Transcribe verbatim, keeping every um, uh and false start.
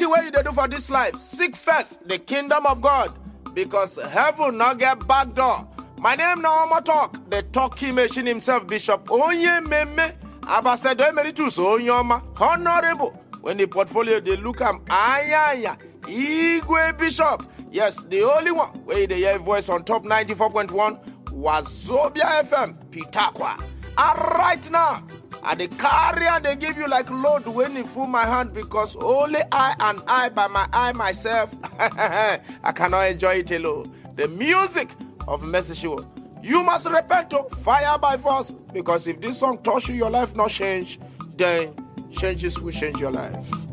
way you do for this life, seek first the kingdom of God, because heaven not get back door. My name now Omo Talk, the talking machine himself, Bishop Onye Meme, Ambassador Emeritus Onyoma, Honorable. When the portfolio they look am ayaya, Igwe Bishop. Yes, the only one where they hear voice on top ninety-four point one was Zobia F M, Pitakwa. And right now, at the carrier they give you like load when you fool my hand, because only I and I by my eye myself, I cannot enjoy it alone. The music of Message. You must repent to fire by force, because if this song touch you, your life not change, then changes will change your life.